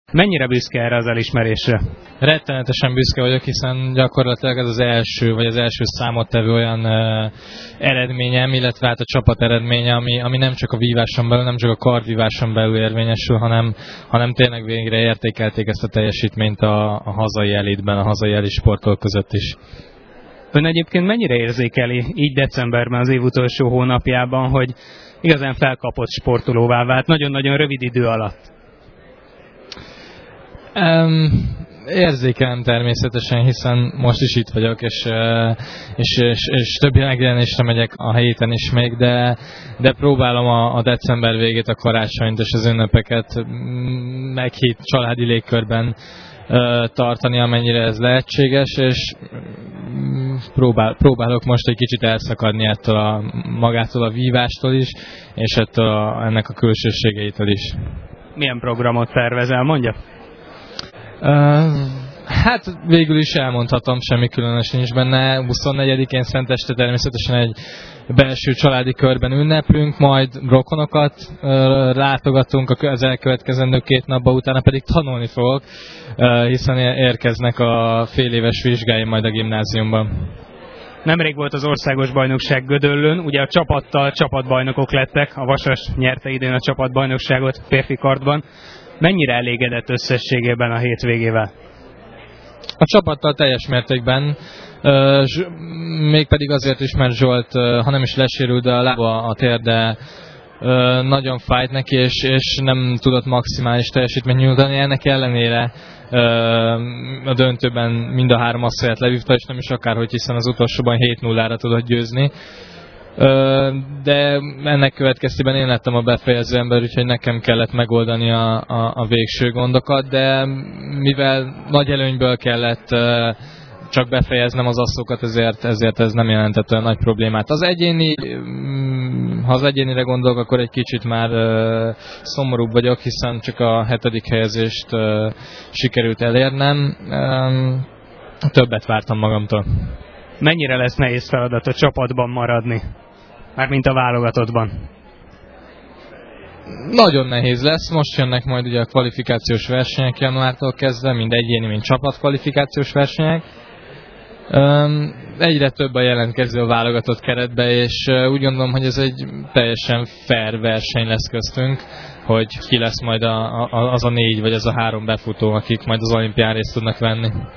Mennyire büszke erre az elismerésre? Rettenetesen büszke vagyok, hiszen gyakorlatilag ez az első, vagy az első számottevő olyan eredményem, illetve hát a csapat eredménye, ami nem csak a víváson belül, nem csak a kardvíváson belül érvényesül, hanem tényleg végre értékelték ezt a teljesítményt a hazai elitben, a hazai elit sportolók között is. Ön egyébként mennyire érzékeli így decemberben, az év utolsó hónapjában, hogy igazán felkapott sportolóvá vált nagyon-nagyon rövid idő alatt? Érzékelem természetesen, hiszen most is itt vagyok, és több megjelenésre megyek a héten is még, de próbálom a december végét, a karácsonyt és az ünnepeket meghitt családi légkörben tartani, amennyire ez lehetséges, és próbálok most egy kicsit elszakadni ettől magától a vívástól is, és ennek a külsőségeitől is. Milyen programot tervezel, mondja? Hát végül is elmondhatom, semmi különös nincs benne. 24-én Szenteste természetesen egy belső családi körben ünneplünk, majd rokonokat látogatunk az elkövetkezendő 2 napban, utána pedig tanulni fogok, hiszen érkeznek a féléves vizsgáim majd a gimnáziumban. Nemrég volt az országos bajnokság Gödöllőn, ugye a csapattal csapatbajnokok lettek, a Vasas nyerte idén a csapatbajnokságot férfi kardban. Mennyire elégedett összességében a hétvégével? A csapattal teljes mértékben, mégpedig azért is, mert Zsolt, ha nem is lesérült, de a lába, a térde nagyon fájt neki, és nem tudott maximális teljesítményt nyújtani. Ennek ellenére a döntőben mind a 3 asszonyát levívta, és nem is akárhogy, hiszen az utolsóban 7-0-ra tudott győzni. De ennek következtében én lettem a befejező ember, úgyhogy nekem kellett megoldani a végső gondokat, de mivel nagy előnyből kellett csak befejeznem az asszokat, ezért ez nem jelentett olyan nagy problémát. Ha az egyénire gondolok, akkor egy kicsit már szomorúbb vagyok, hiszen csak a 7. helyezést sikerült elérnem. Többet vártam magamtól. Mennyire lesz nehéz feladat a csapatban maradni? Mármint a válogatottban. Nagyon nehéz lesz. Most jönnek majd ugye a kvalifikációs versenyek januártól kezdve, mind egyéni, mind csapatkvalifikációs versenyek. Egyre több a jelentkező a válogatott keretbe, és úgy gondolom, hogy ez egy teljesen fair verseny lesz köztünk, hogy ki lesz majd az a 4 vagy az a 3 befutó, akik majd az olimpián részt tudnak venni.